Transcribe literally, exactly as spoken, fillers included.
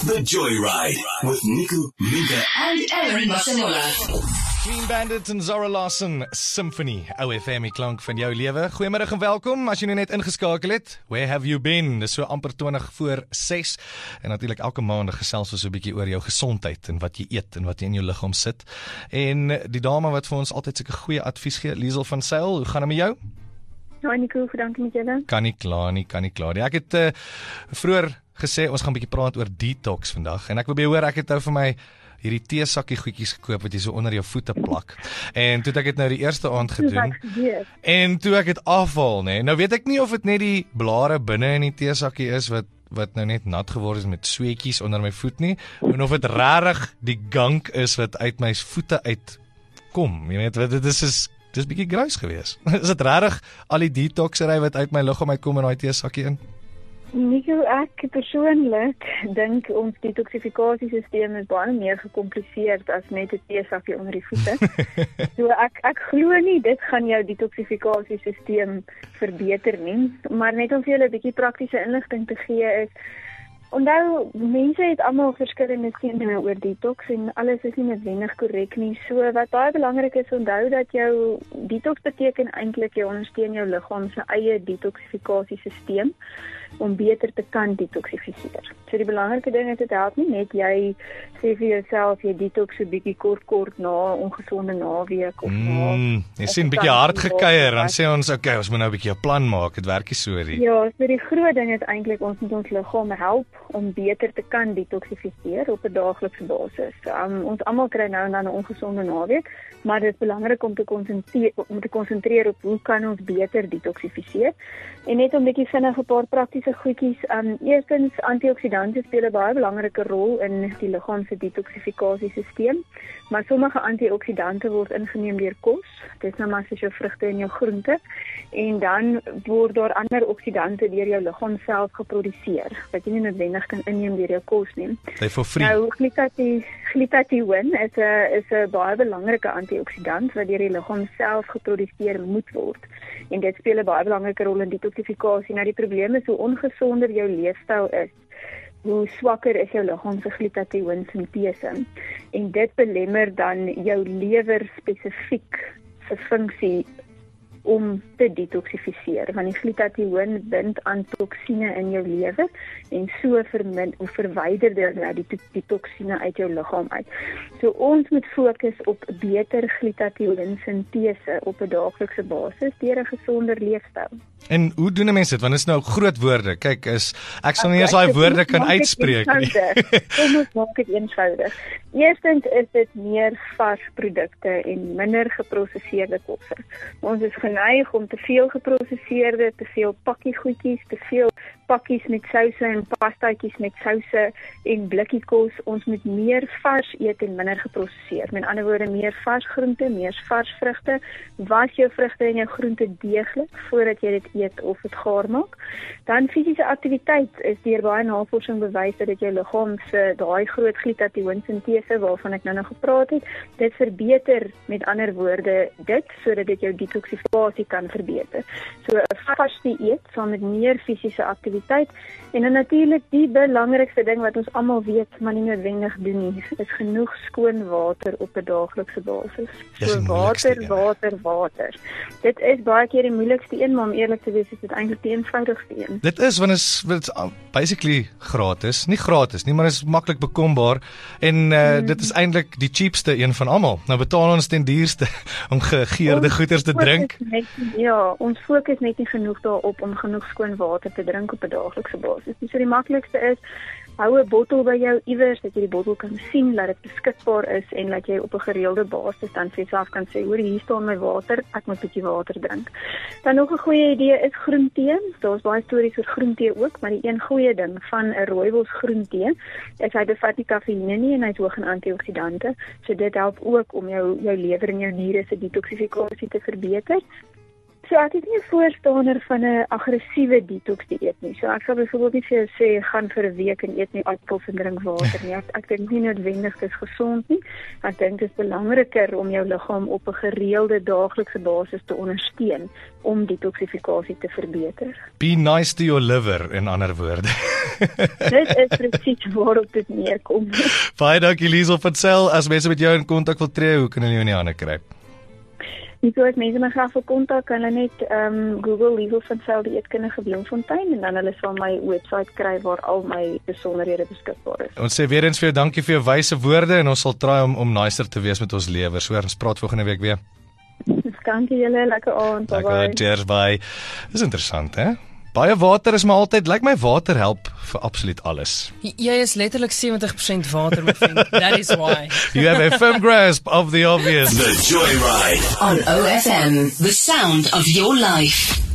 The Joyride with Nico, Minka and Ellen Masenola. Clean Bandit en Zara Larsson Symphony, O F M, die klank van jou lewe. Goeiemiddag en welkom, as jy nou net ingeskakel het. Where have you been? Dis so amper twintig voor ses. En natuurlijk elke maand gesels ons so 'n bietjie oor jou gesondheid en wat jy eet en wat jy in jou liggaam sit. En die dame wat vir ons altyd sulke goeie advies gee, Liesel van Sail, hoe gaan dit met jou? Ja, Nico, dankie met julle. Kan nie klaar nie, kan nie klaar nie. Ek het uh, vroeër gesê, ons gaan 'n bietjie praat oor detox vandag. En ek wil by jou hoor, ek het nou vir my hierdie teesakkie goedjies gekoop wat jy so onder jou voete plak. En toe het ek dit nou die eerste aand gedoen. En toe ek het afval, nee. Nou weet ek nie of dit net die blare binne in die teesakkie is wat wat nou net nat geword is met sweetjies onder my voet nie, en of dit regtig die gank is wat uit my voete uitkom. Jy weet, dit is is dis bietjie gruis gewees. Is dit regtig al die detoxery wat uit my liggaam uitkom in daai teesakkie in? Nico, ek persoonlik dink ons detoxifikasiesisteem is baie meer gecompliseerd as net 'n teesakkie onder die voete. So ek ek glo nie dit gaan jou detoxifikasiesisteem verbeter nie, maar net om vir julle 'n bietjie praktiese inligting te gee is, onthou, mense het almal verskillende sieninge oor detox en alles is nie noodwendig korrek nie. So wat baie belangrik is, onthou dat jou detox beteken eintlik jy ondersteun jou liggaam se eie detoxifikasiesisteem om beter te kan detoxifiseer. So die belangrike ding is, dit help nie net jy sê vir jouself jy detox so bietjie kort kort na ongesonde naweek of na mm, jy sien bietjie hard gekeier, dan sê ons okay, ons moet nou 'n bietjie 'n plan maak. Dit werk nie so nie. Ja, so die groot ding is eintlik ons moet ons liggaam help om beter te kan detoxifiseer op 'n daaglikse basis. Um, ons almal kry nou en dan 'n ongesonde naweek, maar dit is belangrik om te konsentreer om te konsentreer op hoe kan ons beter detoxifiseer. En net om bietjie vinnig 'n paar praktiese goedjies. Um, eerstens, antioksidante speel 'n baie belangrike rol in die liggaam se detoxifikasiesisteem, maar sommige antioksidante word ingeneem deur kos. Dit is nou maar soos jou vrugte en jou groente, en dan word daar ander oksidante deur jou liggaam self geproduseer wat jy nie noodwendig kan inneem deur jou kos nie. They for free. Nou, glutathione is 'n is 'n baie belangrike antioksidant wat deur die liggaam self geproduseer moet word. En dit speel 'n baie belangrike rol in detoxifikasie. Nou die probleem is hoe ongesonder jou leefstyl is, hoe swakker is jou liggaam se glutathione sintese. En dit belemmer dan jou lewer spesifiek se funksie om te detoxifiseer, want die glutathione bind aan toksine in jou lewer en so vermin of verwyder dit nou die, die toksine uit jou liggaam uit. So ons moet fokus op beter glutathione sintese op 'n daaglikse basis deur 'n gesonder leefstyl. En hoe doen mense dit? Want dit is nou groot woorde. Kyk, is ek sal nie eens daai woorde kan uitspreek nie. Kom ons maak dit eenvoudig. Eerstens is dit meer vars produkte en minder geprosesseerde kosse. Ons is geneig om te veel geprosesseerde, te veel pakkie goedjies, te veel pakkies met souse en pastaatjies met souse en blikkie kos. Ons moet meer vars eet en minder geprosesseer. Met ander woorde, meer vars groente, meer vars vrugte. Was jou vrugte en jou groente deeglik voordat jy dit eet of dit gaar maak. Dan fisiese aktiwiteit is deur baie navorsing bewys dat dit jou liggaam se daai groot glutathione sintese waarvan ek nou nog gepraat het, dit verbeter, met ander woorde, dit sodat dit jou detoxifikasie kan verbeter. So 'n vars dieet saam met meer fisiese aktiwiteit. En dan natuurlik die belangrikste ding wat ons almal weet, maar nie noodwendig doen nie, is genoeg skoon water op 'n daaglikse basis. So water, water, water. Dit is baie keer die moeilikste een, maar om eerlik te wees is dit eintlik die eenvoudigste een. Dit is, want dit is basically gratis. Nie gratis nie, maar is maklik bekombaar. En uh, mm. dit is eintlik die cheapste een van almal. Nou betaal ons ten duurste om gegeurde goeders te drink. Net, ja, ons fokus net nie genoeg daarop om genoeg skoon water te drink op 'n daaglikse basis. So die maklikste is, hou 'n bottel by jou iewers, dat jy die bottel kan sien, dat dit beskikbaar is en dat jy op 'n gereelde basis dan vir jouself kan sê, hoor, hier staan my water, ek moet 'n bietjie water drink. Dan nog 'n goeie idee is groentee. Daar's baie stories oor groentee ook, maar die een goeie ding van 'n rooibos groentee is hy bevat nie kafeïne nie en hy's hoog in antioksidante. So dit help ook om jou jou lewer en jou niere se detoxifikasie te verbeter. So ek is nie 'n voorstander van 'n aggressiewe detox dieet nie. So ek sal byvoorbeeld nie vir jou sê gaan vir 'n week en eet net appels en drink water nie. Ek, ek dink nie noodwendig dis gesond nie. Ek dink dit is belangriker om jou liggaam op 'n gereelde daaglikse basis te ondersteun om detoxifikasie te verbeter. Be nice to your liver, in ander woorde. Dit is presies waarop dit neerkom. Baie dankie Liesel van Sel. As mense met jou in kontak wil tree, hoe kan hulle jou in die hande kry? Hierso as mense my graag wil kontak, kan hulle net um, Google Liesel van Sel dieetkundige Bloemfontein en dan hulle sal my webwerf kry waar al my besonderhede beskikbaar is. Ons sê weer eens vir jou dankie vir jou wyse woorde en ons sal try om om nicer te wees met ons lewers. Hoor, ons praat volgende week weer. Dankie julle, lekker aand. Bye bye. Lekker, cheers, bye. Dis interessant, hè? Baie water is maar altyd, lyk my water help vir absoluut alles. J jy is letterlik seventy percent water, my vriend. That is why. You have a firm grasp of the obvious. The Joyride on O F M, the sound of your life.